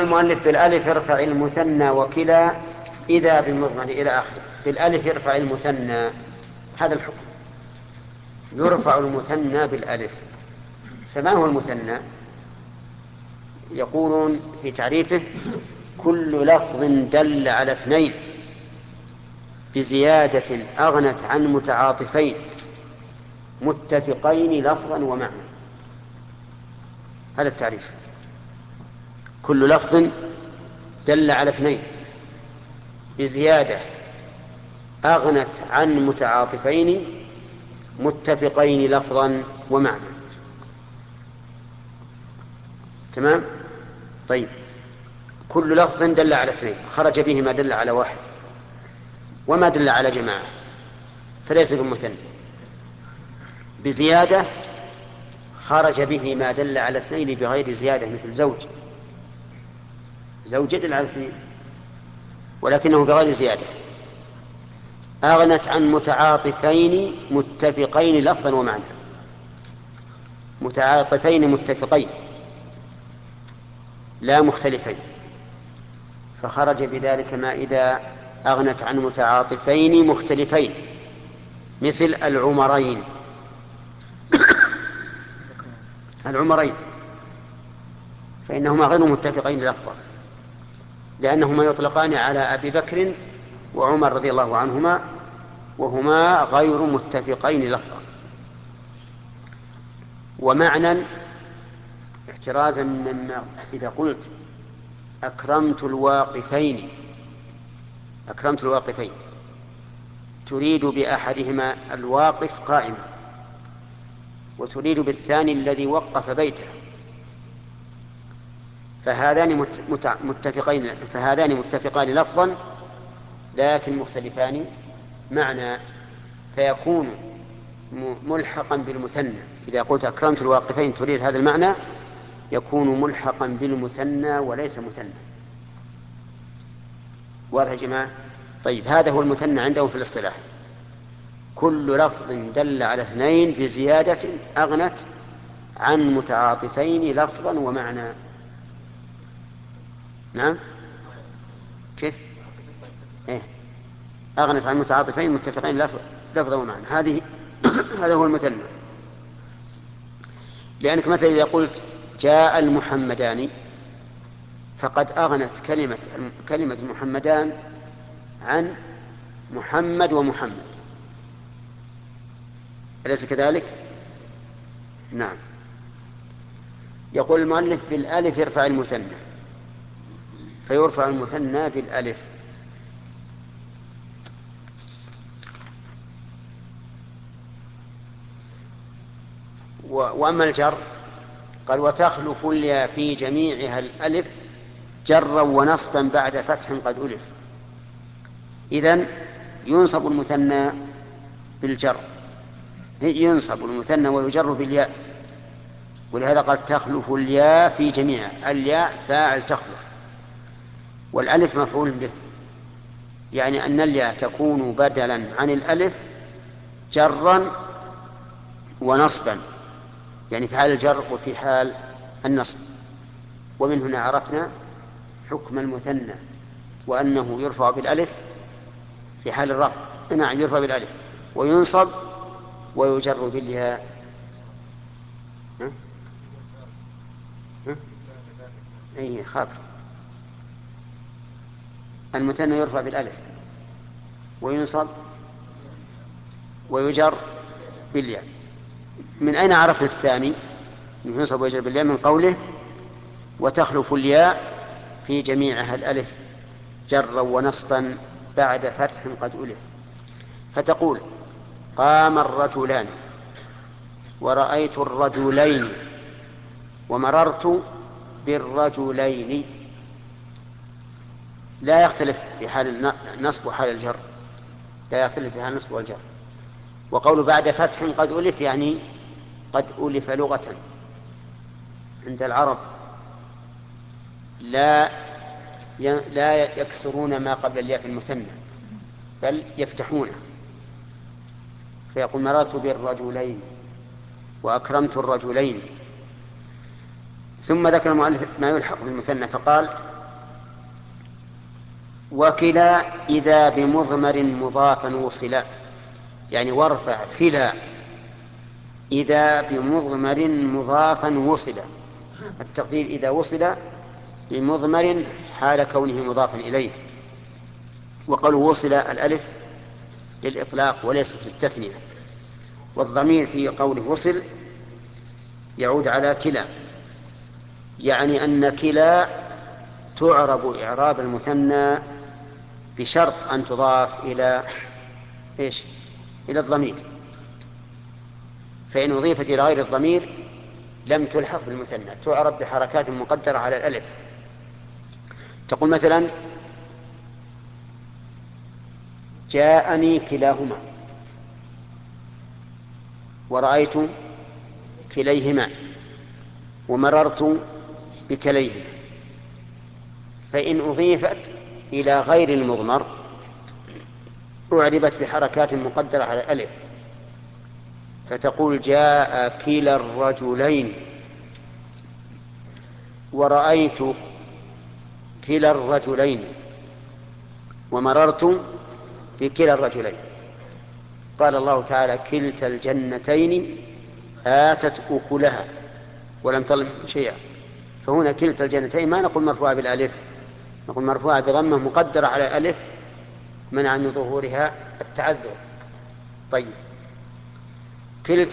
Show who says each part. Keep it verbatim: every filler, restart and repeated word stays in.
Speaker 1: المؤلف بالألف يرفع المثنى وكلا إذا بمضمر إلى آخره. بالألف يرفع المثنى، هذا الحكم، يرفع المثنى بالألف. فما هو المثنى؟ يقولون في تعريفه: كل لفظ دل على اثنين بزيادة أغنت عن متعاطفين متفقين لفظا ومعنى. هذا التعريف: كل لفظ دل على اثنين بزيادة أغنت عن متعاطفين متفقين لفظا ومعنى. تمام؟ طيب، كل لفظ دل على اثنين، خرج به ما دل على واحد وما دل على جماعة، فليس بمثنى. بزيادة خرج به ما دل على اثنين بغير زيادة، مثل زوج. زوج يدل على اثنين ولكنه بغير زيادة. أغنت عن متعاطفين متفقين لفظا ومعنى. متعاطفين متفقين لا مختلفين، فخرج بذلك ما إذا أغنت عن متعاطفين مختلفين، مثل العمرين. العمرين فإنهما غير متفقين لفظا، لأنهما يطلقان على أبي بكر وعمر رضي الله عنهما، وهما غير متفقين لفظا. ومعنى احترازا مما إذا قلت أكرمت الواقفين، أكرمت الواقفين تريد بأحدهما الواقف قائما، وتريد بالثاني الذي وقف بيته، فهذان متفقين فهذان متفقان لفظا لكن مختلفان معنى، فيكون ملحقا بالمثنى. إذا قلت أكرمت الواقفين تريد هذا المعنى، يكون ملحقا بالمثنى وليس مثنى. واضح يا جماعة؟ طيب، هذا هو المثنى عندهم في الاصطلاح: كل لفظ دل على اثنين بزيادة أغنت عن متعاطفين لفظا ومعنى. نعم، كيف؟ إيه؟ أغنت عن متعاطفين متفقين لفظا ومعنى، هذه هذا هو المثنى. لأنك مثلا إذا قلت جاء المحمدان، فقد أغنت كلمة كلمة المحمدان عن محمد ومحمد، أليس كذلك؟ نعم. يقول المؤلف: بالألف يرفع المثنى، فيرفع المثنى بالألف. وأما الجر قال: وتخلف الياء في جميعها الألف جرا ونصبا بعد فتح قد ألف. إذن ينصب المثنى بالجر، ينصب المثنى ويجر بالياء، ولهذا قال: تخلف الياء في جميعها. الياء فاعل تخلف، والألف مفعول به، يعني أن الياء تكون بدلا عن الألف جرا ونصبا، يعني في حال الجر وفي حال النصب. ومن هنا عرفنا حكم المثنى، وأنه يرفع بالألف في حال الرفع. نعم، يرفع بالألف وينصب ويجر بالياء. ها؟ ها؟ أي خاطر. المثنى يرفع بالألف وينصب ويجر بالياء. من أين عرفنا الثاني ينصب ويجر بالياء؟ من قوله: وتخلف الياء في جميعها الألف جرا ونصبا بعد فتح قد ألف. فتقول: قام الرجلان، ورأيت الرجلين، ومررت بالرجلين. لا يختلف في حال النصب وحال الجر، لا يختلف في حال النصب والجر. وقول بعد فتح قد ألف يعني قد ألف لغة عند العرب، لا لا يكسرون ما قبل الياء في المثنى بل يفتحونه، فيقول: مررت بالرجلين وأكرمت الرجلين. ثم ذكر المؤلف ما يلحق بالمثنى فقال: وكلا إذا بمضمر مضافا وصلا، يعني وارفع كلا إذا بمضمر مضافا وصلا، التقدير إذا وصل بمضمر حال كونه مضافا إليه. وقالوا وصل الألف للإطلاق وليست للتثنية، والضمير في قوله وصل يعود على كلا، يعني أن كلا تعرب إعراب المثنى بشرط أن تضاف إلى إيش؟ إلى الضمير، فإن أضيفت إلى غير الضمير لم تلحق بالمثنى، تعرب بحركات مقدرة على الألف. تقول مثلا جاءني كلاهما ورأيت كليهما ومررت بكليهما، فإن أضيفت إلى غير المضمر أعربت بحركات مقدرة على الألف، فتقول جاء كلا الرجلين ورأيت كلا الرجلين ومررت بكلا الرجلين. قال الله تعالى كلتا الجنتين آتت أكلها ولم تظلم شيئا، فهنا كلتا الجنتين ما نقول مرفوعة بالألف، نقول مرفوعة بضمة مقدرة على الألف منع من ظهورها التعذر. طيب كلتا